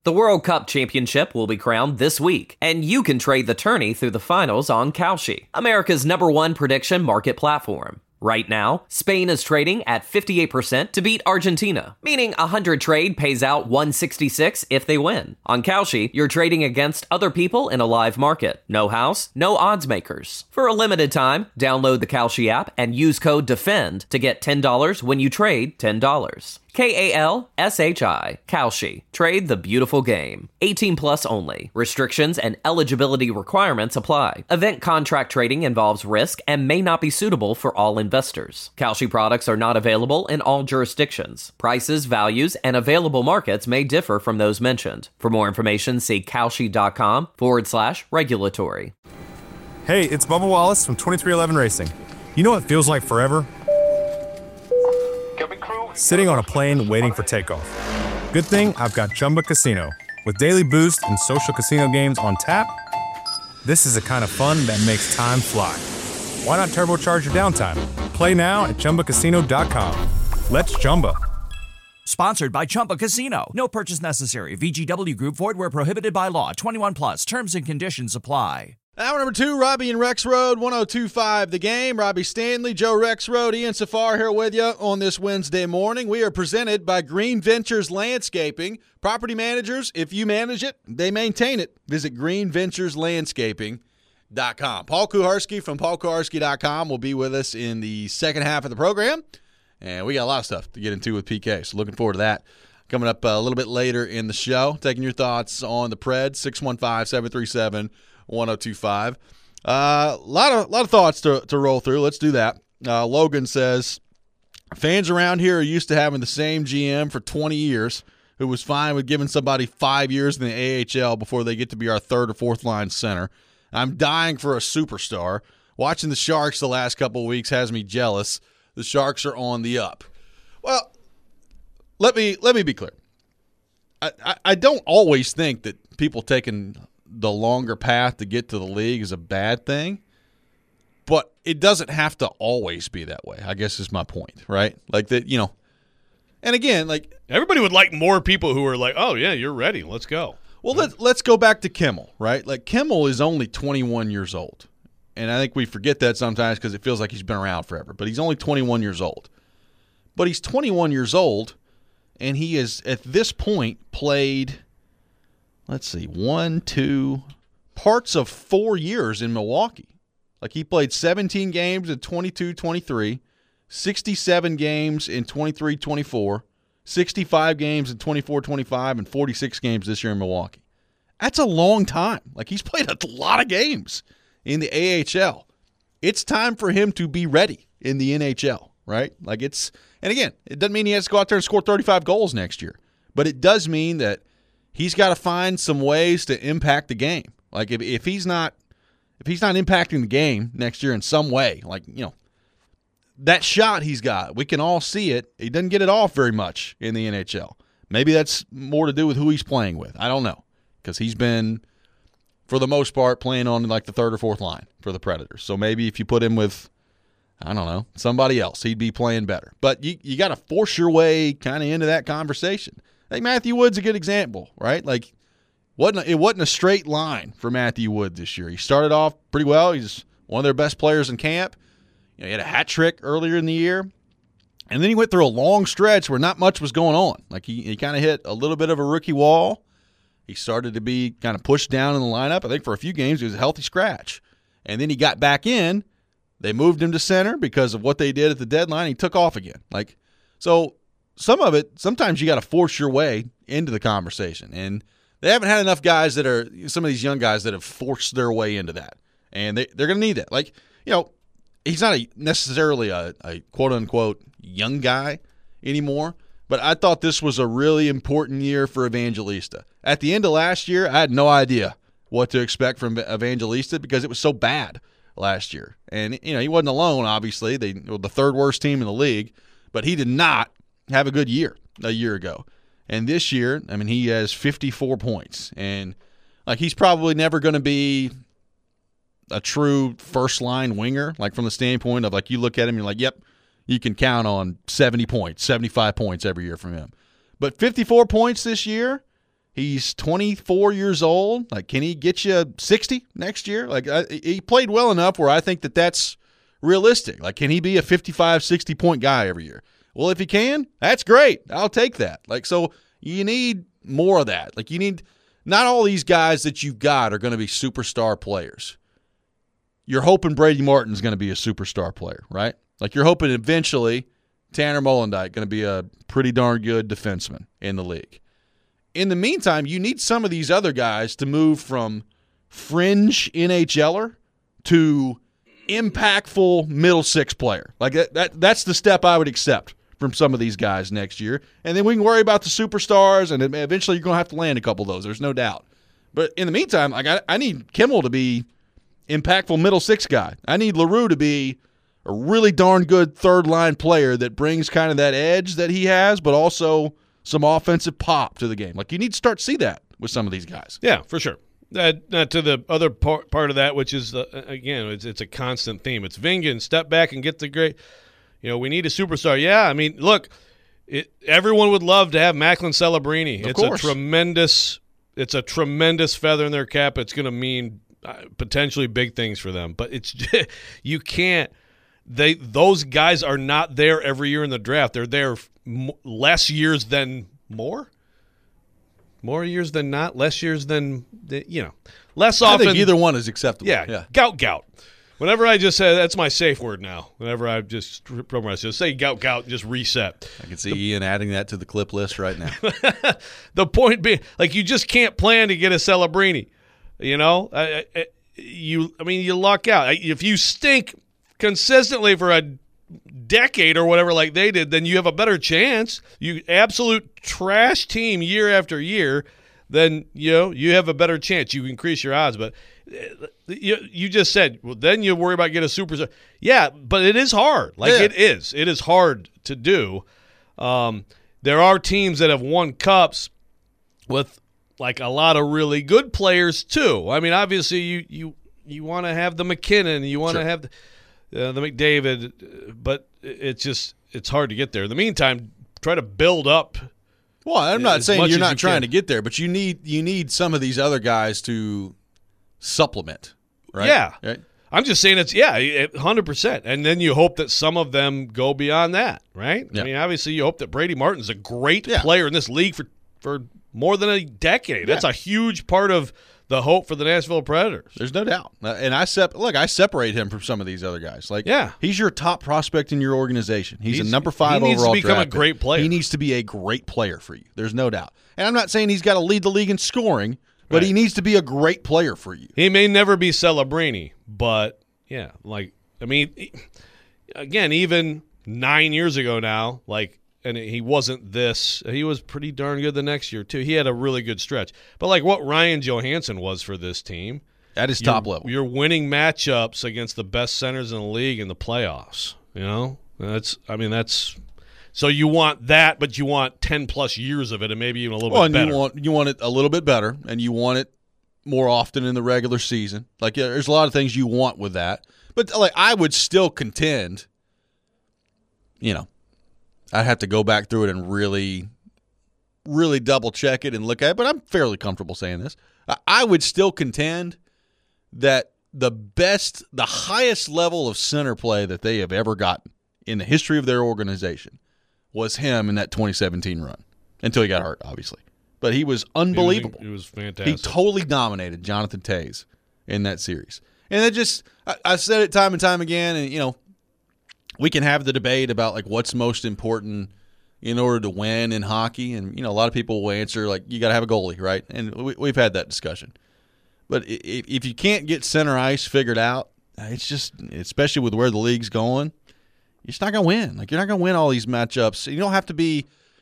The World Cup Championship will be crowned this week, and you can trade the tourney through the finals on Kalshi, America's #1 prediction market platform. Right now, Spain is trading at 58% to beat Argentina, meaning 100 trade pays out 166 if they win. On Kalshi, you're trading against other people in a live market. No house, no odds makers. For a limited time, download the Kalshi app and use code DEFEND to get $10 when you trade $10. Kalshi. Kalshi. Trade the beautiful game. 18 plus only. Restrictions and eligibility requirements apply. Event contract trading involves risk and may not be suitable for all investors. Kalshi products are not available in all jurisdictions. Prices, values, and available markets may differ from those mentioned. For more information, see kalshi.com/regulatory. Hey, it's Bubba Wallace from 2311 Racing. You know what feels like forever? Sitting on a plane waiting for takeoff. Good thing I've got Chumba Casino. With daily boost and social casino games on tap, this is the kind of fun that makes time fly. Why not turbocharge your downtime? Play now at ChumbaCasino.com. Let's Chumba. Sponsored by Chumba Casino. No purchase necessary. VGW Group. Void where prohibited by law. 21 plus. Terms and conditions apply. Hour number 2, Robbie and Rex Road, 102.5 The Game. Robbie Stanley, Joe Rex Road, Ian Safar here with you on this Wednesday morning. We are presented by Green Ventures Landscaping. Property managers, if you manage it, they maintain it. Visit greenventureslandscaping.com. Paul Kuharsky from paulkuharsky.com will be with us in the second half of the program. And we got a lot of stuff to get into with PK, so looking forward to that. Coming up a little bit later in the show, taking your thoughts on the Preds, 615-737-1025. A lot of thoughts to roll through. Let's do that. Logan says, fans around here are used to having the same GM for 20 years who was fine with giving somebody 5 years in the AHL before they get to be our third or fourth line center. I'm dying for a superstar. Watching the Sharks the last couple of weeks has me jealous. The Sharks are on the up. Well, let me be clear. I don't always think that people taking the longer path to get to the league is a bad thing, but it doesn't have to always be that way, I guess is my point, right? Like that, you know. And again, like everybody would like more people who are like, "Oh yeah, you're ready. Let's go." Well, let's go back to Kimmel, right? Like Kimmel is only 21 years old. And I think we forget that sometimes because it feels like he's been around forever, but he's only 21 years old. But he's 21 years old, and he has, at this point, played, let's see, parts of 4 years in Milwaukee. Like he played 17 games in 22-23, 67 games in 23-24, 65 games in 24-25, and 46 games this year in Milwaukee. That's a long time. Like he's played a lot of games in the AHL. It's time for him to be ready in the NHL, right? Like and again, it doesn't mean he has to go out there and score 35 goals next year, but it does mean that he's got to find some ways to impact the game. Like if he's not impacting the game next year in some way, like, you know, that shot he's got, we can all see it. He doesn't get it off very much in the NHL. Maybe that's more to do with who he's playing with. I don't know, because he's been, for the most part, playing on like the third or fourth line for the Predators. So maybe if you put him with, I don't know, somebody else, he'd be playing better. But you got to force your way kind of into that conversation. I think Matthew Wood's a good example, right? Like, it wasn't a straight line for Matthew Wood this year. He started off pretty well. He's one of their best players in camp. You know, he had a hat trick earlier in the year. And then he went through a long stretch where not much was going on. Like he kind of hit a little bit of a rookie wall. He started to be kind of pushed down in the lineup. I think for a few games he was a healthy scratch. And then he got back in. They moved him to center because of what they did at the deadline. He took off again. Like, so some of it, sometimes you got to force your way into the conversation. And they haven't had enough guys that are, some of these young guys that have forced their way into that. And they're going to need that. Like, you know, he's not necessarily a quote-unquote young guy anymore, but I thought this was a really important year for Evangelista. At the end of last year, I had no idea what to expect from Evangelista because it was so bad last year. And, you know, he wasn't alone, obviously. They were the third worst team in the league, but he did not have a good year a year ago. And this year, I mean, he has 54 points. And, like, he's probably never going to be a true first-line winger, like from the standpoint of, like, you look at him, you're like, yep, you can count on 70 points, 75 points every year from him. But 54 points this year, He's 24 years old. Like, can he get you 60 next year? Like, he played well enough where I think that's realistic. Like, can he be a 55, 60-point guy every year? Well, if he can, that's great. I'll take that. Like, so you need more of that. Like, you need – not all these guys that you've got are going to be superstar players. You're hoping Brady Martin's going to be a superstar player, right? Like, you're hoping eventually Tanner Mollendijk going to be a pretty darn good defenseman in the league. In the meantime, you need some of these other guys to move from fringe NHLer to impactful middle six player. Like that's the step I would accept from some of these guys next year. And then we can worry about the superstars, and eventually you're going to have to land a couple of those. There's no doubt. But in the meantime, like I need Kimmel to be impactful middle six guy. I need LaRue to be a really darn good third-line player that brings kind of that edge that he has, but also some offensive pop to the game. Like, you need to start to see that with some of these guys. Yeah, for sure. To the other part of that, which is, again, it's a constant theme. It's Vingan, step back and get the great – we need a superstar. Yeah, I mean, look, everyone would love to have Macklin Celebrini. Of course. It's a tremendous feather in their cap. It's going to mean potentially big things for them. But it's you can't – those guys are not there every year in the draft. They're there less years than more. More years than not, less years than less often. I think either one is acceptable. Yeah. Gout. Whenever I just say that's my safe word now. Whenever I just program, just say gout, and just reset. I can see Ian adding that to the clip list right now. The point being, like, you just can't plan to get a Celebrini. You luck out. If you stink consistently for a decade or whatever like they did, then you have a better chance. You absolute trash team year after year, then you have a better chance. You increase your odds. But you just said, well, then you worry about getting a superstar. Yeah, but it is hard. It is hard to do. There are teams that have won cups with like a lot of really good players too. I mean, obviously you want to have the McKinnon, you want to have the McDavid, but it's hard to get there. In the meantime, try to build up. Well, I'm not saying you're not trying to get there, but you need some of these other guys to supplement, right? Yeah. Right? I'm just saying 100%. And then you hope that some of them go beyond that, right? Yeah. I mean, obviously you hope that Brady Martin's a great player in this league for more than a decade. Yeah. That's a huge part of the hope for the Nashville Predators. There's no doubt. And I separate him from some of these other guys. He's your top prospect in your organization. He's a number 5 overall draft. He needs to become a great player. He needs to be a great player for you. There's no doubt. And I'm not saying he's got to lead the league in scoring, but he needs to be a great player for you. He may never be Celebrini, but again, even 9 years ago now, and he wasn't this. He was pretty darn good the next year, too. He had a really good stretch. But like what Ryan Johansson was for this team. At his top level. You're winning matchups against the best centers in the league in the playoffs. So you want that, but you want 10-plus years of it and maybe even a little bit better. You want it a little bit better, and you want it more often in the regular season. There's a lot of things you want with that. But I would still contend, I'd have to go back through it and really, really double-check it and look at it, but I'm fairly comfortable saying this. I would still contend that the highest level of center play that they have ever gotten in the history of their organization was him in that 2017 run, until he got hurt, obviously. But he was unbelievable. He was fantastic. He totally dominated Jonathan Toews in that series. And I've said it time and time again, and, we can have the debate about what's most important in order to win in hockey, and a lot of people will answer you got to have a goalie, right? And we've had that discussion. But if you can't get center ice figured out, it's just, especially with where the league's going, you're just not going to win. You're not going to win all these matchups. You don't have to be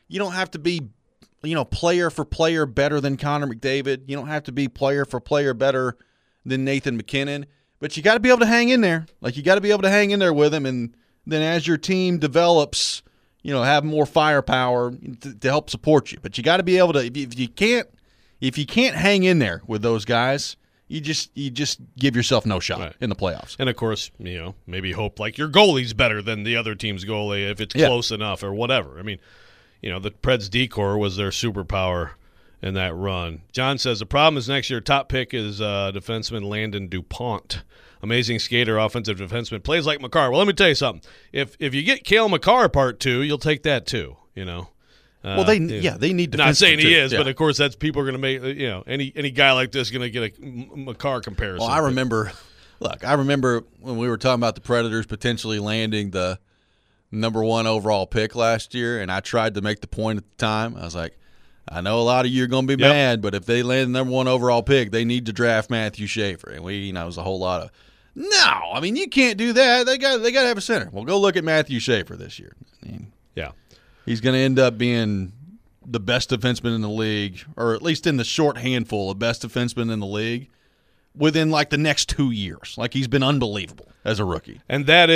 player for player better than Connor McDavid. You don't have to be player for player better than Nathan McKinnon. But you got to be able to hang in there. You got to be able to hang in there with him, and then as your team develops, have more firepower to help support you. But you got to be able to. If you can't hang in there with those guys, you just give yourself no shot in the playoffs. And of course, maybe hope your goalie's better than the other team's goalie if it's close enough or whatever. I mean, the Preds decor was their superpower, in that run. John says the problem is next year top pick is defenseman Landon DuPont. Amazing skater, offensive defenseman, plays like Makar. Well, let me tell you something. If you get Cale Makar part 2, you'll take that too. Well, they need defensemen. Not saying he is, yeah. but of course that's people are going to make. Any guy like this is going to get a Makar comparison. Well, I remember when we were talking about the Predators potentially landing the number 1 overall pick last year, and I tried to make the point at the time. I was like, I know a lot of you are going to be mad, but if they land the number 1 overall pick, they need to draft Matthew Schaefer. And it was a whole lot of, no, I mean, you can't do that. They got to have a center. Well, go look at Matthew Schaefer this year. I mean, yeah. He's going to end up being the best defenseman in the league, or at least in the short handful of best defensemen in the league within like the next 2 years. Like, he's been unbelievable as a rookie. And that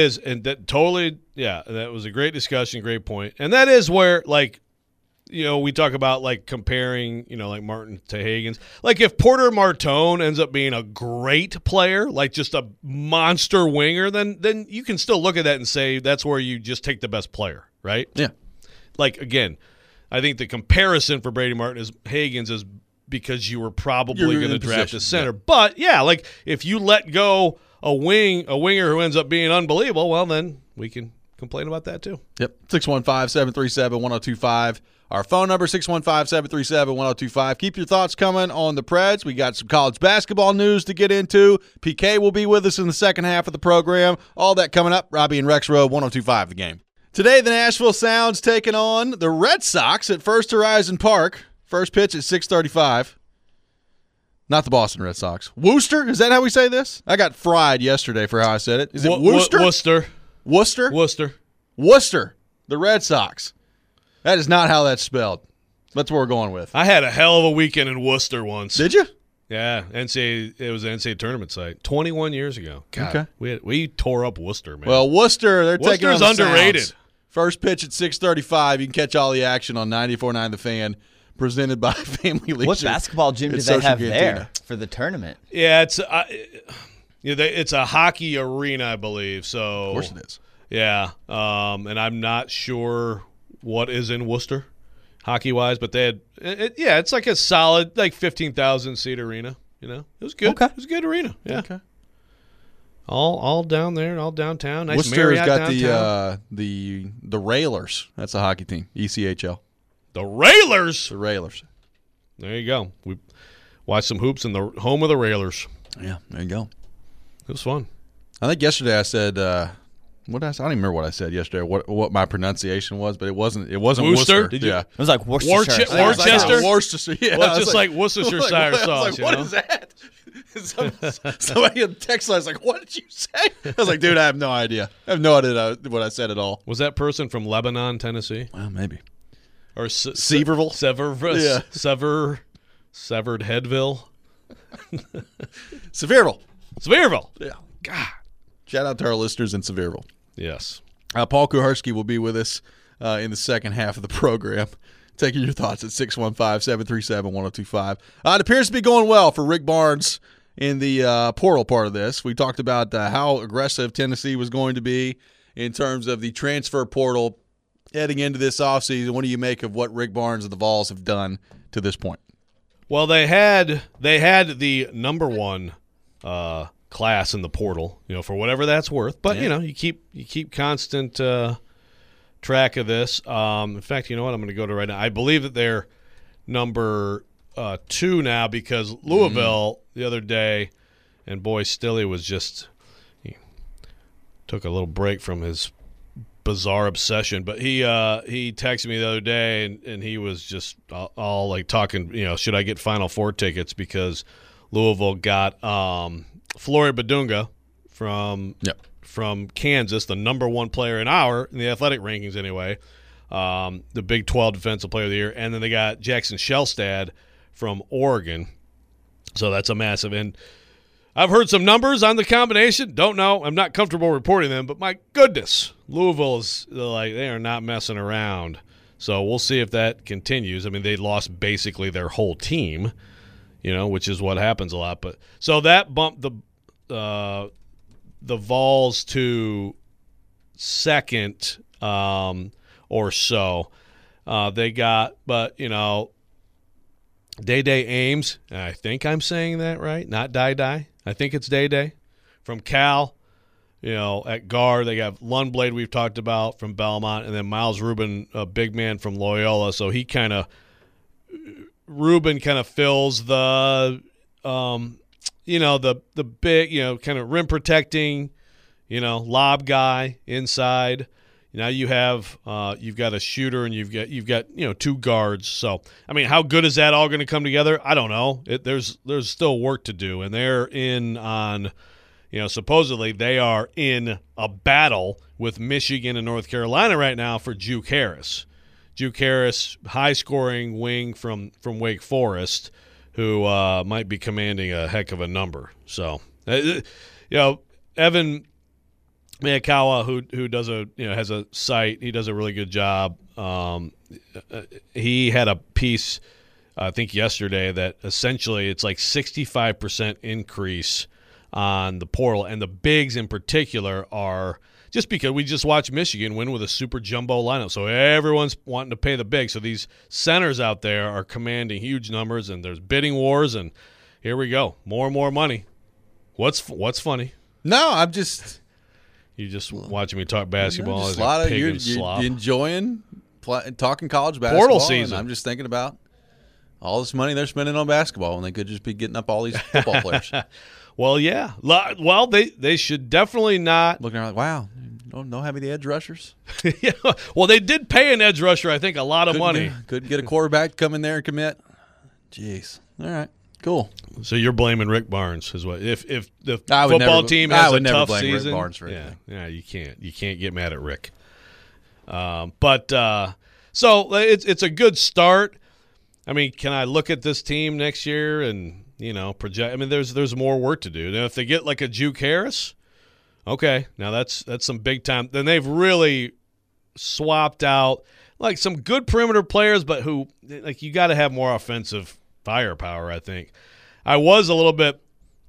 was a great discussion, great point. And that is where, like, we talk about, like, comparing, like Martin to Higgins. Like, if Porter Martone ends up being a great player, like just a monster winger, then you can still look at that and say that's where you just take the best player, right? Yeah. Like, again, I think the comparison for Brady Martin is Higgins is because you were probably going to draft a center. Yeah. But, yeah, like, if you let go a winger who ends up being unbelievable, well, then we can complain about that too. Yep, 615-737-1025. Our phone number, 615-737-1025. Keep your thoughts coming on the Preds. We got some college basketball news to get into. PK will be with us in the second half of the program. All that coming up. Robbie and Rex Road, 102.5 The Game. Today, the Nashville Sounds taking on the Red Sox at First Horizon Park. First pitch at 6:35. Not the Boston Red Sox. Worcester? Is that how we say this? I got fried yesterday for how I said it. Is it Worcester? Worcester. Worcester? Worcester. Worcester. The Red Sox. That is not how that's spelled. That's what we're going with. I had a hell of a weekend in Worcester once. Did you? Yeah, it was an NCAA tournament site 21 years ago. God, okay. We tore up Worcester, man. Well, Worcester, taking on the underrated. Sounds. First pitch at 6:35. You can catch all the action on 94.9 The Fan, presented by Family Leisure. What basketball gym do they have there for the tournament? Yeah, it's a hockey arena, I believe. So of course it is. Yeah, and I'm not sure what is in Worcester, hockey-wise, but they had it's like a solid, like 15,000 seat arena. It was good. Okay. It was a good arena. Yeah. Okay. All down there, all downtown. Nice Worcester Marriott has got downtown. the Railers. That's a hockey team. ECHL. The Railers. The Railers. There you go. We watched some hoops in the home of the Railers. Yeah, there you go. It was fun. I think yesterday I said what I don't even remember what I said yesterday. What my pronunciation was, but it wasn't Worcester. Did you? Yeah. It was like Worcestershire. Worcester. Worcestershire. Yeah. Well, it's just like Worcestershire sauce. What is that? Somebody in the text line was like, "What did you say?" I was like, "Dude, I have no idea. I have no idea what I said at all." Was that person from Lebanon, Tennessee? Well, maybe. Or Sevierville? Yeah. Severed Headville? Sevierville. Yeah. God. Shout out to our listeners in Sevierville. Yes. Paul Kuharsky will be with us in the second half of the program, taking your thoughts at 615-737-1025. It appears to be going well for Rick Barnes in the portal part of this. We talked about how aggressive Tennessee was going to be in terms of the transfer portal heading into this offseason. What do you make of what Rick Barnes and the Vols have done to this point? Well, they had the number one class in the portal, for whatever that's worth. But you keep constant track of this. In fact, you know what? I'm going to go to right now. I believe that they're number 2 now because Louisville the other day, and boy, Stille was he took a little break from his bizarre obsession, but he texted me the other day and he was just all like talking, should I get Final Four tickets because Louisville got Flory Badunga from Kansas, the number 1 player in the athletic rankings anyway, the Big 12 Defensive Player of the Year, and then they got Jackson Shelstad from Oregon. So that's a massive. And I've heard some numbers on the combination. Don't know. I'm not comfortable reporting them, but my goodness, Louisville is they are not messing around. So we'll see if that continues. I mean, they lost basically their whole team, which is what happens a lot. But so that bumped the Vols to second or so. They got, but Day Ames, I think I'm saying that right, not Die. I think it's Day from Cal. At guard, they got Lundblad we've talked about from Belmont, and then Miles Rubin, a big man from Loyola. So Rubin kind of fills the, the big, kind of rim protecting, lob guy inside. Now you've got a shooter and you've got two guards. So how good is that all going to come together? I don't know. There's still work to do, and they're in on. Supposedly they are in a battle with Michigan and North Carolina right now for Juke Harris. Juke Harris, high-scoring wing from Wake Forest, who might be commanding a heck of a number. So, Evan Miyakawa, who does has a site, he does a really good job. He had a piece, I think yesterday, that essentially it's like 65% increase on the portal, and the bigs in particular are just because we just watched Michigan win with a super jumbo lineup, so everyone's wanting to pay the big. So these centers out there are commanding huge numbers, and there's bidding wars, and here we go, more and more money. What's funny? No, I'm just watching me talk basketball. Just a lot of you're enjoying talking college basketball. Portal season. I'm just thinking about all this money they're spending on basketball, and they could just be getting up all these football players. Well, yeah. Well, they should definitely not. Looking around like, wow, don't have any edge rushers. Yeah. Well, they did pay an edge rusher, I think, a lot of money. Couldn't get a quarterback to come in there and commit. Jeez. All right. Cool. So you're blaming Rick Barnes is what? If the football team has a tough season, Rick Barnes for anything. Yeah, you can't get mad at Rick. So it's a good start. Can I look at this team next year and project? There's more work to do. Now, if they get like a Juke Harris, okay, now that's some big time. Then they've really swapped out like some good perimeter players, but who you got to have more offensive firepower. I think I was a little bit,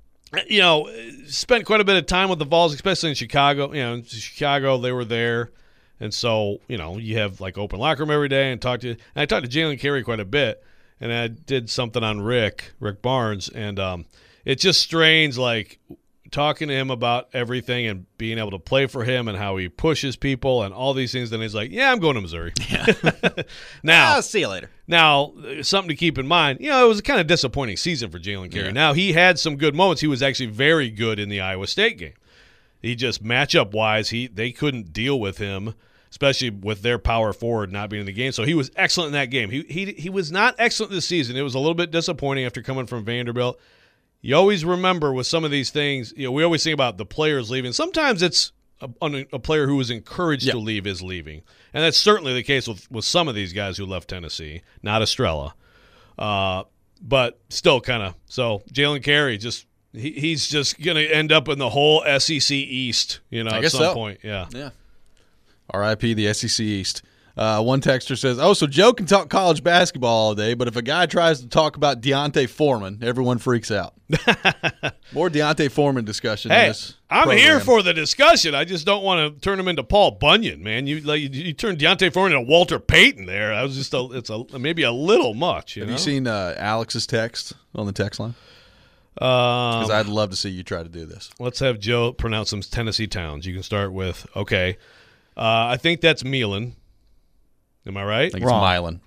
spent quite a bit of time with the Vols, especially in Chicago. In Chicago they were there, and so you have like open locker room every day and I talked to Jalen Carey quite a bit. And I did something on Rick Barnes, and it's just strange, like talking to him about everything and being able to play for him and how he pushes people and all these things. Then he's like, "Yeah, I'm going to Missouri." Yeah. Now, I'll see you later. Now, something to keep in mind, it was a kind of disappointing season for Jalen Carey. Yeah. Now, he had some good moments. He was actually very good in the Iowa State game. He just matchup-wise, they couldn't deal with him, especially with their power forward not being in the game. So he was excellent in that game. He was not excellent this season. It was a little bit disappointing after coming from Vanderbilt. You always remember with some of these things, we always think about the players leaving. Sometimes it's a player who was encouraged to leave is leaving. And that's certainly the case with some of these guys who left Tennessee, not Estrella. But still kind of. So Jalen Carey, he's just going to end up in the whole SEC East, at some point. Yeah. Yeah. R.I.P. the SEC East. One texter says, so Joe can talk college basketball all day, but if a guy tries to talk about Deontay Foreman, everyone freaks out. More Deontay Foreman discussion. Hey, in this I'm program. here for the discussion. I just don't want to turn him into Paul Bunyan, man. You turned Deontay Foreman into Walter Payton there. That was just maybe a little much. Have you seen Alex's text on the text line? Because I'd love to see you try to do this. Let's have Joe pronounce some Tennessee towns. You can start with, okay. I think that's Milan. Am I right? I think it's Milan.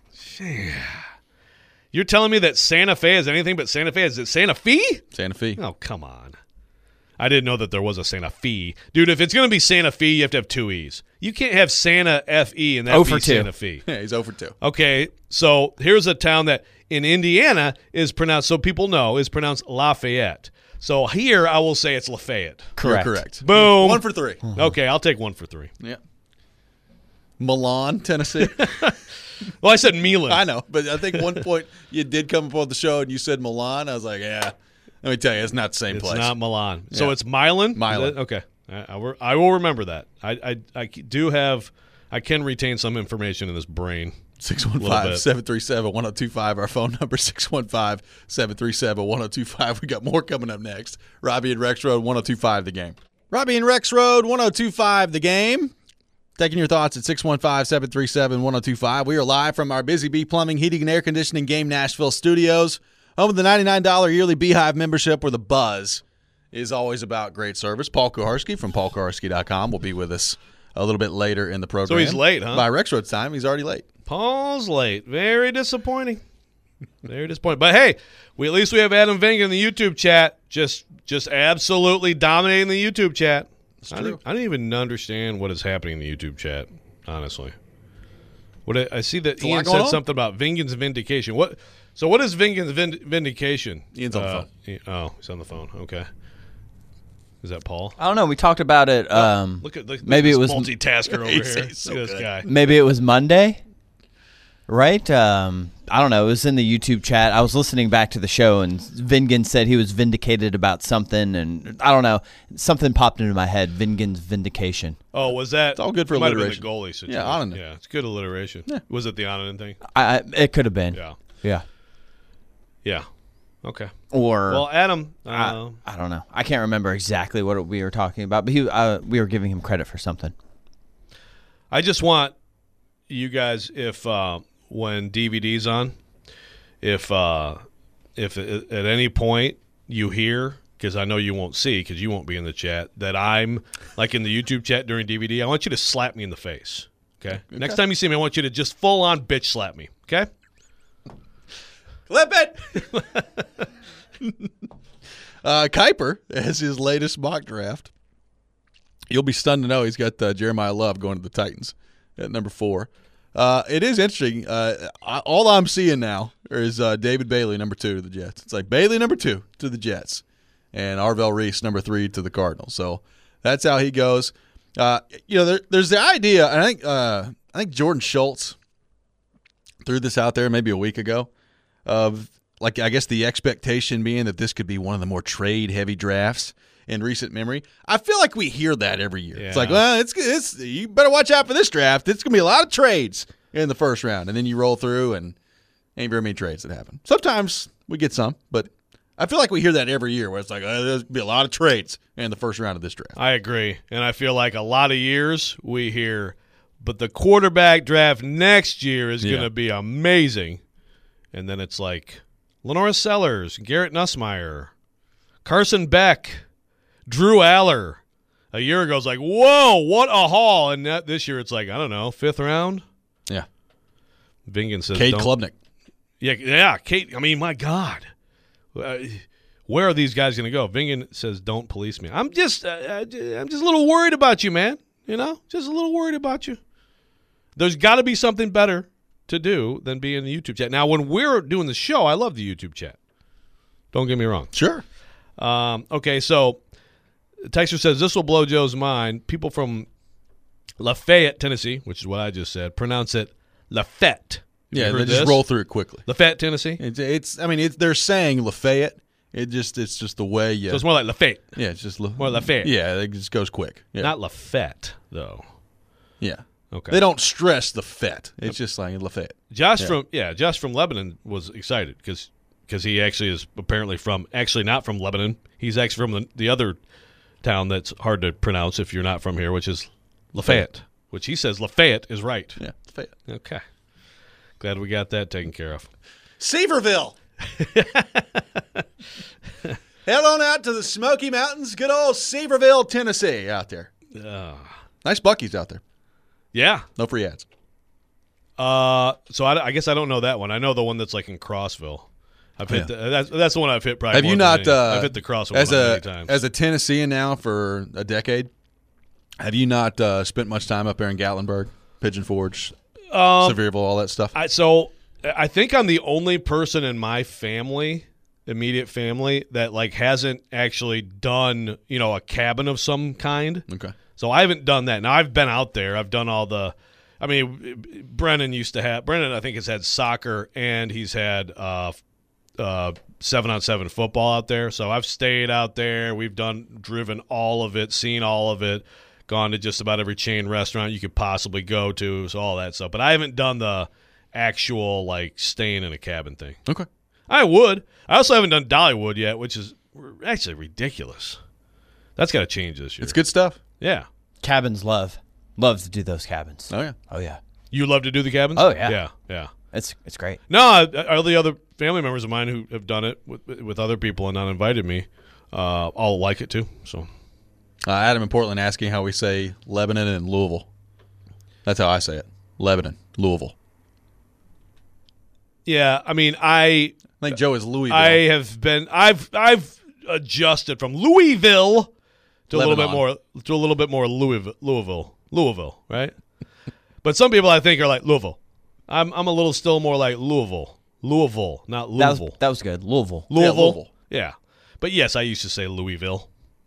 You're telling me that Santa Fe is anything but Santa Fe? Is it Santa Fe? Santa Fe. Oh, come on. I didn't know that there was a Santa Fe. Dude, if it's going to be Santa Fe, you have to have two E's. You can't have Santa F-E and that be Santa Fe. Yeah, he's 0 for 2. Okay, so here's a town that in Indiana is pronounced, so people know, is pronounced Lafayette. So here I will say it's Lafayette. Correct. You're correct. Boom. 1 for 3. Okay, I'll take 1 for 3. Yeah. Milan, Tennessee. Well, I said Milan. I know, but I think one point you did come up on the show and you said Milan. I was like, yeah. Let me tell you, it's not the same place. It's not Milan. Yeah. So it's Milan? Milan. Okay. I will remember that. I can retain some information in this brain. 615-737-1025. Our phone number, 615-737-1025. We got more coming up next. Robbie and Rex Road, 1025 The Game. Robbie and Rex Road, 1025 The Game. Taking your thoughts at 615-737-1025. We are live from our Busy Bee Plumbing, Heating, and Air Conditioning Game Nashville studios. Home of the $99 yearly Beehive membership, where the buzz is always about great service. Paul Kuharsky from paulkuharsky.com will be with us a little bit later in the program. So he's late, huh? By Rexroad's time, he's already late. Paul's late. Very disappointing. Very disappointing. But, hey, at least we have Adam Vingan in the YouTube chat. Just absolutely dominating the YouTube chat. I don't even understand what is happening in the YouTube chat, honestly. I see that Ian said something about Vingan's vindication. So what is Vingan's vindication? Ian's on the phone. He's on the phone. Okay. Is that Paul? I don't know. We talked about it. Look at maybe this it was multitasker over here. So Look at this guy. Maybe it was Monday, right? I don't know. It was in the YouTube chat. I was listening back to the show, and Vingan said he was vindicated about something, and I don't know. Something popped into my head. Vingan's vindication. Oh, was that? It's all good for alliteration. alliteration. Might have been the goalie situation. Yeah, Onanen. Yeah, it's good alliteration. Yeah. Was it the Onanen thing? It could have been. Yeah. Okay. Or well, Adam, I don't know. I can't remember exactly what we were talking about, but we were giving him credit for something. I just want you guys, if when DVD's on, if at any point you hear, because I know you won't see because you won't be in the chat, that I'm like in the YouTube chat during DVD, I want you to slap me in the face. Okay? Next time you see me, I want you to just full on bitch slap me. Okay? Clip it. Kuiper has his latest mock draft. You'll be stunned to know he's got Jeremiah Love going to the Titans at number 4. It is interesting. All I'm seeing now is David Bailey, number 2 to the Jets. It's like Bailey, number 2 to the Jets, and Arvell Reese, number 3 to the Cardinals. So that's how he goes. There's the idea, and I think Jordan Schultz threw this out there maybe a week ago, of like I guess the expectation being that this could be one of the more trade-heavy drafts in recent memory. I feel like we hear that every year. Yeah. It's like, well, it's you better watch out for this draft. It's going to be a lot of trades in the first round, and then you roll through and ain't very many trades that happen. Sometimes we get some, but I feel like we hear that every year where it's like, there's going to be a lot of trades in the first round of this draft. I agree, and I feel like a lot of years we hear, but the quarterback draft next year is going to be amazing. And then it's like Lenora Sellers, Garrett Nussmeier, Carson Beck, Drew Aller. A year ago, it's like, whoa, what a haul. And this year, it's like, I don't know, 5th round? Yeah. Vingan says, Cade Klubnik. Yeah, Kate. I mean, my God. Where are these guys going to go? Vingan says, don't police me. I'm just a little worried about you, man. Just a little worried about you. There's got to be something better to do than be in the YouTube chat. Now, when we're doing the show, I love the YouTube chat. Don't get me wrong. Sure. Okay, so Texter says, this will blow Joe's mind. People from Lafayette, Tennessee, which is what I just said, pronounce it Lafette. Yeah, they just roll through it quickly. Lafayette, Tennessee? They're saying Lafayette. It's just the way you. So it's more like Lafayette. Yeah, it's just more Lafayette. Yeah, it just goes quick. Yeah. Not Lafette, though. Yeah. Okay. They don't stress the Fett. It's just like Lafayette. Josh from Lebanon was excited because he actually is apparently not from Lebanon. He's actually from the other town that's hard to pronounce if you're not from here, which is Lafayette, which he says Lafayette is right. Yeah, Lafayette. Okay. Glad we got that taken care of. Seaverville. Head on out to the Smoky Mountains. Good old Seaverville, Tennessee out there. Nice Buc-ee's out there. Yeah. No free ads. So I guess I don't know that one. I know the one that's like in Crossville. I've hit that's the one I've hit probably. Have you not? I've hit the Crossville one many times. As a Tennessean now for a decade, have you not spent much time up there in Gatlinburg, Pigeon Forge, Sevierville, all that stuff? I think I'm the only person in my family, immediate family, that like hasn't actually done a cabin of some kind. Okay. So I haven't done that. Now, I've been out there. I've done all the – Brennan I think has had soccer and he's had 7-on-7 football out there. So I've stayed out there. We've driven all of it, seen all of it, gone to just about every chain restaurant you could possibly go to, so all that stuff. But I haven't done the actual, like, staying in a cabin thing. Okay. I would. I also haven't done Dollywood yet, which is actually ridiculous. That's got to change this year. It's good stuff. Yeah. Cabins love. Love to do those cabins. Oh, yeah. Oh, yeah. You love to do the cabins? Oh, yeah. Yeah, yeah. It's great. No, all the other family members of mine who have done it with other people and not invited me all like it too. So, Adam in Portland asking how we say Lebanon and Louisville. That's how I say it. Lebanon, Louisville. yeah, I mean, I think Joe is Louisville. I've adjusted from Louisville to Lebanon. a little bit more Louisville, right? But some people I think are like Louisville. I'm a little still more like Louisville, not Louisville. That was good. Louisville. Louisville. Yeah. But yes, I used to say Louisville.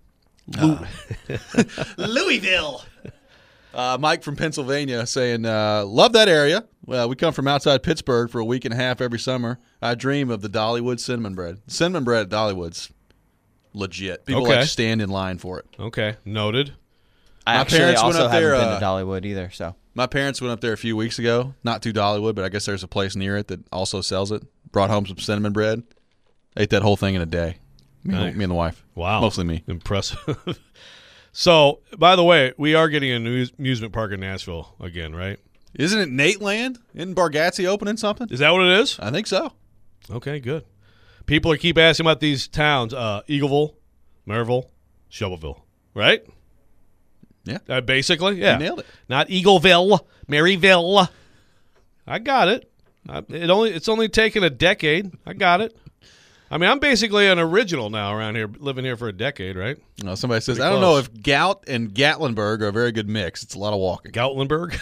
Louisville. Mike from Pennsylvania saying, love that area. Well, we come from outside Pittsburgh for a week and a half every summer. I dream of the Dollywood cinnamon bread. Cinnamon bread at Dollywood's legit. People Okay. like stand in line for it. Okay, noted. I My actually parents went also up there, haven't been to Dollywood either, so. My parents went up there a few weeks ago. Not to Dollywood, but I guess there's a place near it that also sells it. Brought home some cinnamon bread. Ate that whole thing in a day. Me and the wife. Wow. Mostly me. Impressive. So, by the way, we are getting a new amusement park in Nashville again, right? Isn't it Nate Land? Isn't Bargatze opening something? Is that what it is? I think so. Okay, good. People are keep asking about these towns: Eagleville, Maryville, Shovelville, right? Yeah. Basically, yeah. You nailed it. Not Eagleville, Maryville. I got it. It's only taken a decade. I got it. I mean, I'm basically an original now around here, living here for a decade, right? Well, somebody says, Pretty I don't close. know if Gout and Gatlinburg are a very good mix. It's a lot of walking. Gautlenberg.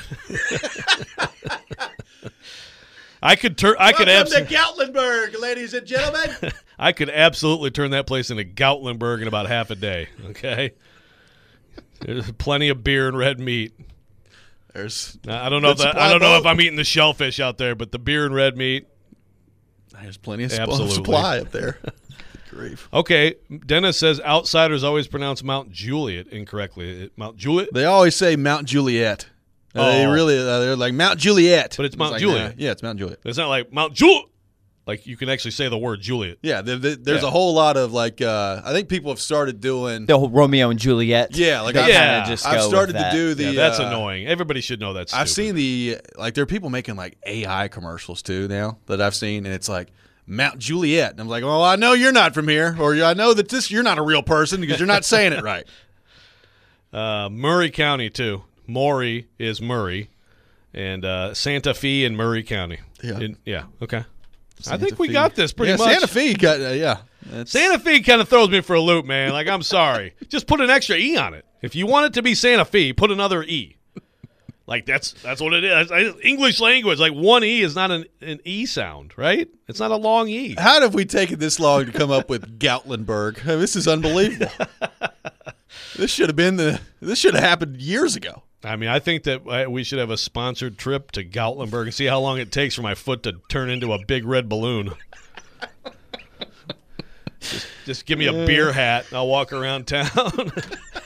I could Gatlinburg, ladies and gentlemen. I could absolutely turn that place into Gautlenberg in about half a day. Okay, there's plenty of beer and red meat. There's I don't know if I'm eating the shellfish out there, but the beer and red meat. plenty of Absolutely. supply up there. Grief. Okay, Dennis says outsiders always pronounce Mount Juliet incorrectly. Mount Juliet, They always say Mount Juliet. They really they're like Mount Juliet. But it's Mount like, Juliet. nah. Yeah, it's Mount Juliet. it's not like Mount Juliet. Like you can actually say the word Juliet. Yeah, there's Yeah. a whole lot of like I think people have started doing The whole Romeo and Juliet. Yeah, like they I've- kinda just I've go with started to that. do the Yeah, that's uh, annoying. Everybody should know that's I've stupid. seen there are people making like AI commercials too now that I've seen, and it's like Mount Juliet, and I'm like, well, I know you're not from here, or I know that you're not a real person because you're not saying it right. Murray County too. Maury is Murray, and Santa Fe in Murray County. Yeah. Okay. I Santa think we Fe. got this pretty much. Santa Fe got yeah. That's- Santa Fe kind of throws me for a loop, man. Like, I'm sorry. Just put an extra E on it. If you want it to be Santa Fe, put another E. Like, that's what it is. English language, like one E is not an E sound, right? It's not a long E. How have we taken this long to come up with Gautlenberg? This is unbelievable. This should have happened years ago. I mean, I think that we should have a sponsored trip to Gautlenberg and see how long it takes for my foot to turn into a big red balloon. Just give me a beer hat and I'll walk around town.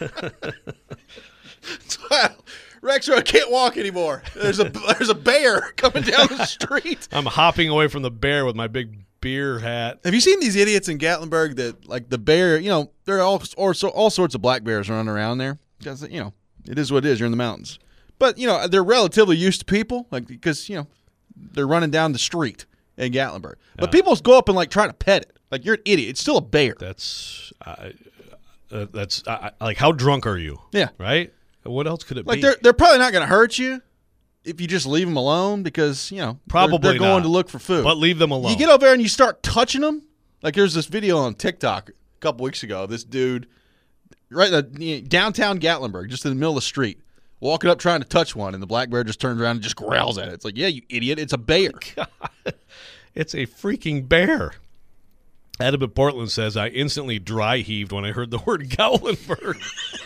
Rex, I can't walk anymore. There's a bear coming down the street. I'm hopping away from the bear with my big beer hat. Have you seen these idiots in Gatlinburg that like the bear? You know, there are all sorts of black bears running around there because it is what it is. You're in the mountains, but they're relatively used to people, like because they're running down the street in Gatlinburg. But people go up and like try to pet it. Like you're an idiot. It's still a bear. That's like, how drunk are you? Yeah. Right? What else could it Like be? they're probably not going to hurt you if you just leave them alone because Probably they're going not. to look for food. But leave them alone. You get over there and you start touching them. Like there's this video on TikTok a couple weeks ago. This dude, right in the downtown Gatlinburg, just in the middle of the street, walking up trying to touch one, and the black bear just turns around and just growls at it. It's like, yeah, you idiot, it's a bear. It's a freaking bear. Adam in Portland says, I instantly dry heaved when I heard the word Gautlenberg.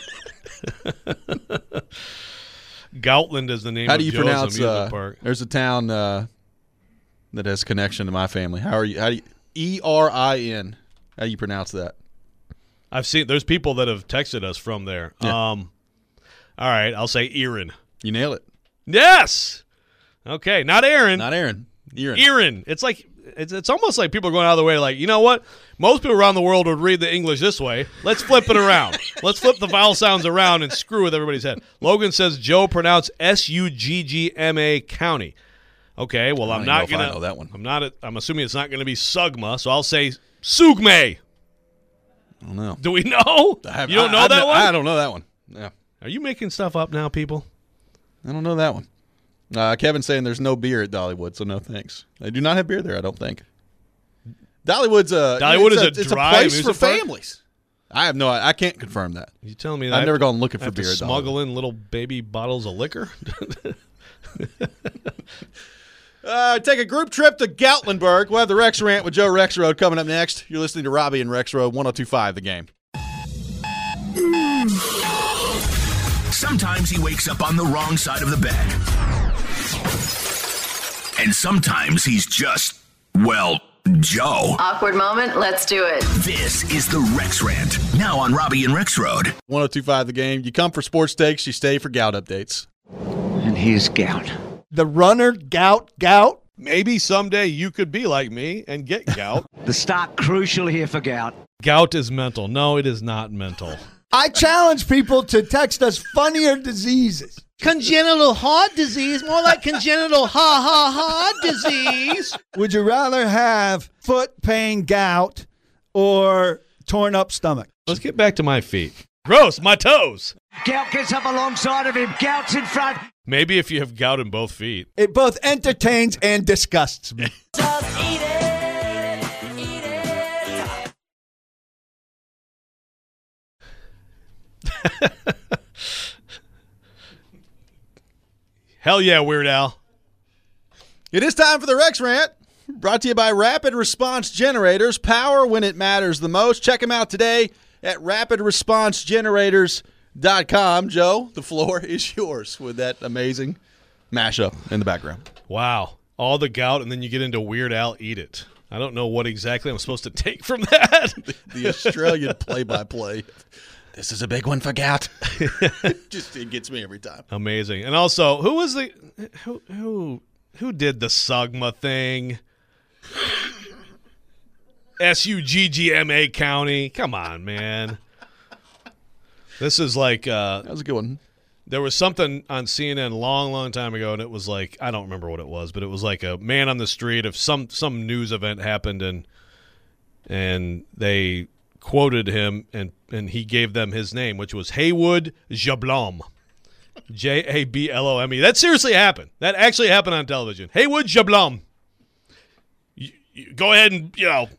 Gautland is the name How of do you Joe's pronounce? amusement park. There's a town that has connection to my family. How do you Erin? How do you pronounce that? I've seen there's people that have texted us from there. Yeah. All right, I'll say Erin. You nail it. Yes. Okay, not Aaron. Not Aaron. Erin. Erin. It's like it's almost like people are going out of the way like, you know what? Most people around the world would read the English this way. Let's flip it around. Let's flip the vowel sounds around and screw with everybody's head. Logan says Joe pronounced Suggma County. Okay, well, I'm not going to. I know that one. I'm assuming it's not going to be Sugma, so I'll say Sugme. I don't know. Do we know? You don't know that one? I don't know that one. Yeah. Are you making stuff up now, people? I don't know that one. Kevin's saying there's no beer at Dollywood, so no thanks. They do not have beer there, I don't think. Dollywood is a place for families. I can't confirm that. You telling me that I've never gone looking for have beer to at smuggle Dollywood. in little baby bottles of liquor? Take a group trip to Gatlinburg. We'll have the Rex Rant with Joe Rexrode coming up next. You're listening to Robbie and Rexrode, 102.5 The Game. Sometimes he wakes up on the wrong side of the bed. And sometimes he's just, well, Joe. Awkward moment, let's do it. This is the Rex Rant, now on Robbie and Rexrode. 102.5 The Game. You come for sports takes, you stay for gout updates. And he's gout. The runner, gout. Maybe someday you could be like me and get gout. The start crucial here for gout. Gout is mental. No, it is not mental. I challenge people to text us funnier diseases. Congenital heart disease, more like congenital heart disease. Would you rather have foot pain, gout, or torn up stomach? Let's get back to my feet. Gross, my toes. Gout gets up alongside of him. Gout's in front. Maybe if you have gout in both feet. It both entertains and disgusts me. Just eat it. Hell yeah, Weird Al. It is time for the Rex Rant, brought to you by Rapid Response Generators. Power when it matters the most. Check them out today at rapidresponsegenerators.com. Joe, the floor is yours with that amazing mashup in the background. Wow. All the gout, and then you get into Weird Al Eat It. I don't know what exactly I'm supposed to take from that. The Australian play-by-play. This is a big one for gout. It gets me every time. Amazing. And also, who was the who did the Sugma thing? Suggma County. Come on, man. This is like that was a good one. There was something on CNN a long time ago, and it was like, I don't remember what it was, but it was like a man on the street of some news event happened, and they quoted him, and he gave them his name, which was Haywood Jablom. Jablome. That seriously happened. That actually happened on television. Haywood Jablom. You go ahead and,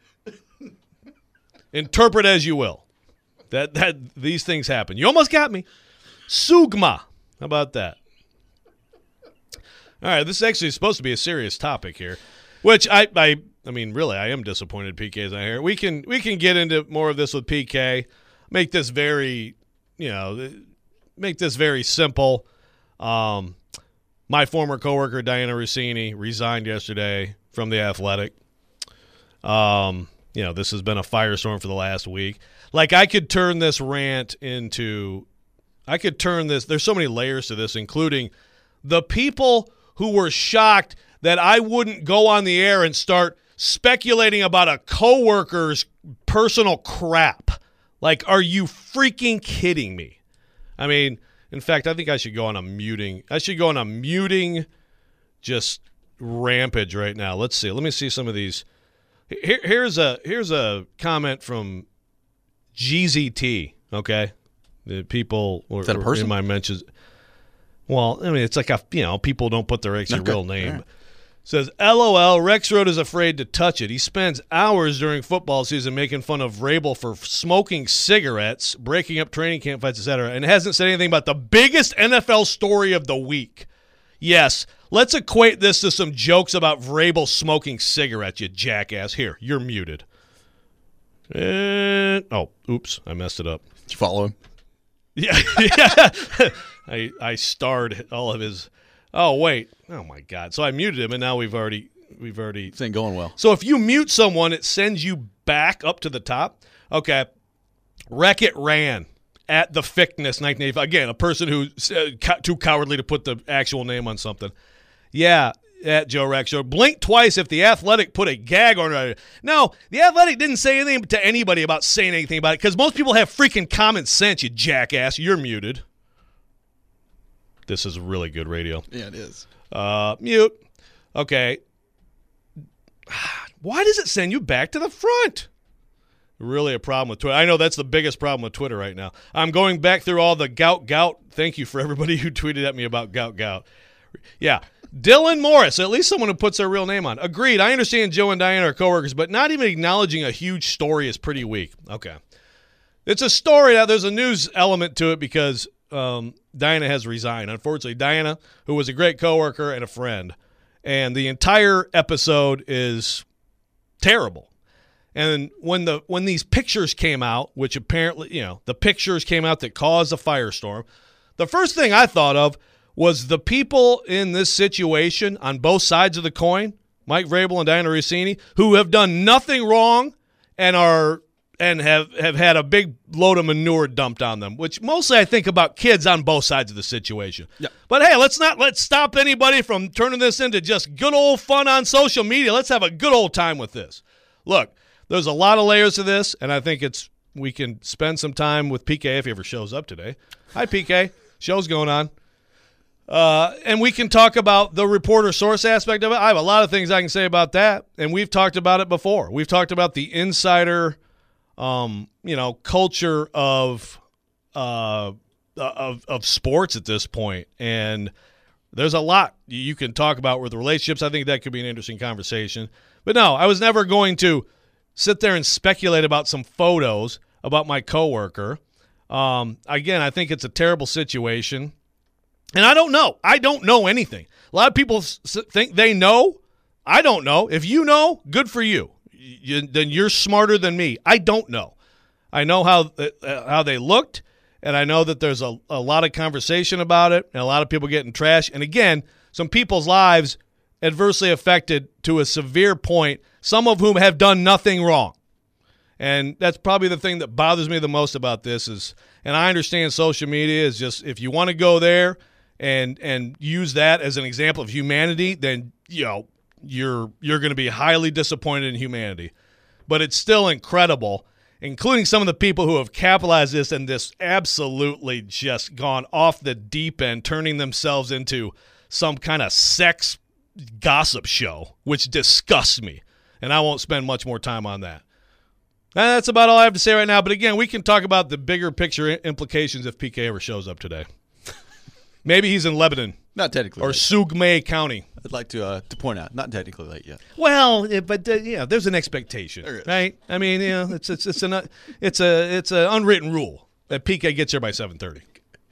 interpret as you will. That these things happen. You almost got me. Sugma. How about that? All right, this is actually supposed to be a serious topic here, which I mean, really, I am disappointed PK's not here. We can get into more of this with PK. Make this very, make this very simple. My former coworker Diana Rossini resigned yesterday from The Athletic. This has been a firestorm for the last week. Like, I could turn this rant into – there's so many layers to this, including the people who were shocked that I wouldn't go on the air and start speculating about a coworker's personal crap. Like, are you freaking kidding me? I mean, in fact, I think I should go on a muting. Just rampage right now. Let's see. Let me see some of these. Here's a comment from GZT, okay? The people Is that a person? in my mentions. Well, I mean, it's like people don't put their actual real name. Right. Says, LOL, Rexrode is afraid to touch it. He spends hours during football season making fun of Vrabel for smoking cigarettes, breaking up training camp fights, etc., and hasn't said anything about the biggest NFL story of the week. Yes, let's equate this to some jokes about Vrabel smoking cigarettes, you jackass. Here, you're muted. Oops, I messed it up. Did you follow him? Yeah. I starred all of his. Oh wait. Oh my God. So I muted him, and now we've already. This ain't going well. So if you mute someone, it sends you back up to the top. Okay. Wreck-It Ran at the Fickness 1985. Again, a person who's too cowardly to put the actual name on something. Yeah. at Joe Rex Show. Blink twice if The Athletic put a gag order on it. No, The Athletic didn't say anything to anybody about saying anything about it because most people have freaking common sense, you jackass. You're muted. This is really good radio. Yeah, it is. Mute. Okay. Why does it send you back to the front? Really a problem with Twitter. I know that's the biggest problem with Twitter right now. I'm going back through all the gout. Thank you for everybody who tweeted at me about gout. Yeah. Dylan Morris, at least someone who puts their real name on. Agreed. I understand Joe and Diana are coworkers, but not even acknowledging a huge story is pretty weak. Okay. It's a story. There's a news element to it because Diana has resigned. Unfortunately, Diana, who was a great coworker and a friend, and the entire episode is terrible. And when these pictures came out, which apparently, the pictures came out that caused a firestorm, the first thing I thought of was the people in this situation on both sides of the coin, Mike Vrabel and Diana Rossini, who have done nothing wrong and have had a big load of manure dumped on them, which mostly I think about kids on both sides of the situation. Yeah. But hey, let's stop anybody from turning this into just good old fun on social media. Let's have a good old time with this. Look, there's a lot of layers to this, and I think we can spend some time with PK if he ever shows up today. Hi, PK. Show's going on. And we can talk about the reporter source aspect of it. I have a lot of things I can say about that, and we've talked about it before. We've talked about the insider, culture of sports at this point, and there's a lot you can talk about with relationships. I think that could be an interesting conversation. But no, I was never going to sit there and speculate about some photos about my coworker. Again, I think it's a terrible situation. And I don't know. I don't know anything. A lot of people think they know. I don't know. If you know, good for you. Then you're smarter than me. I don't know. I know how they looked, and I know that there's a lot of conversation about it and a lot of people getting trashed. And again, some people's lives adversely affected to a severe point, some of whom have done nothing wrong. And that's probably the thing that bothers me the most about this is, and I understand social media is just, if you want to go there and use that as an example of humanity, then, you're going to be highly disappointed in humanity. But it's still incredible, including some of the people who have capitalized this and this absolutely just gone off the deep end, turning themselves into some kind of sex gossip show, which disgusts me. And I won't spend much more time on that. And that's about all I have to say right now. But again, we can talk about the bigger picture implications if PK ever shows up today. Maybe he's in Lebanon. Not technically. Or late. Sugmay County. I'd like to point out, not technically late yet. Well, but there's an expectation, right? I mean, it's an unwritten rule that PK gets here by 7:30.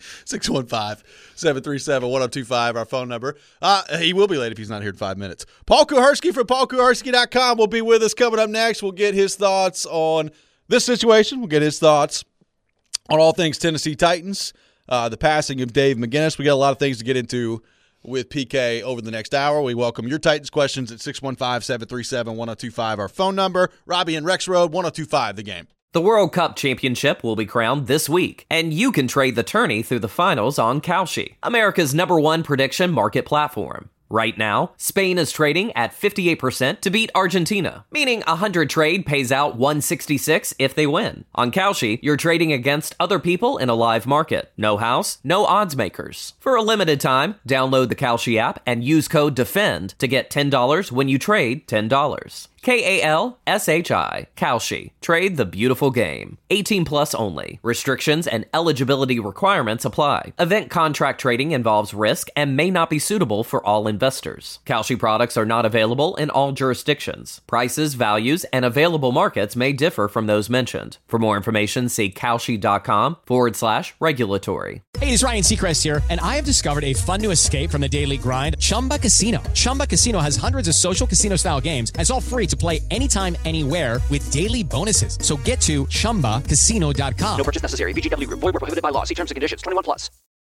615-737-1025, our phone number. He will be late if he's not here in 5 minutes. Paul Kuharsky from paulkuharsky.com will be with us coming up next. We'll get his thoughts on this situation. We'll get his thoughts on all things Tennessee Titans, the passing of Dave McGinnis. We got a lot of things to get into with PK over the next hour. We welcome your Titans questions at 615-737-1025, our phone number. Robbie and Rex Road, 1025 The Game. The World Cup Championship will be crowned this week, and you can trade the tourney through the finals on Kalshi, America's #1 prediction market platform. Right now, Spain is trading at 58% to beat Argentina, meaning 100 trade pays out 166 if they win. On Kalshi, you're trading against other people in a live market. No house, no odds makers. For a limited time, download the Kalshi app and use code DEFEND to get $10 when you trade $10. Kalshi. Kalshi. Trade the beautiful game. 18 plus only. Restrictions and eligibility requirements apply. Event contract trading involves risk and may not be suitable for all investors. Kalshi products are not available in all jurisdictions. Prices, values, and available markets may differ from those mentioned. For more information, see kalshi.com/regulatory. Hey, it's Ryan Seacrest here, and I have discovered a fun new escape from the daily grind, Chumba Casino. Chumba Casino has hundreds of social casino-style games, and it's all free to play anytime, anywhere with daily bonuses. So get to ChumbaCasino.com. No purchase necessary. VGW Group. Void where prohibited by law. See terms and conditions. 21 plus.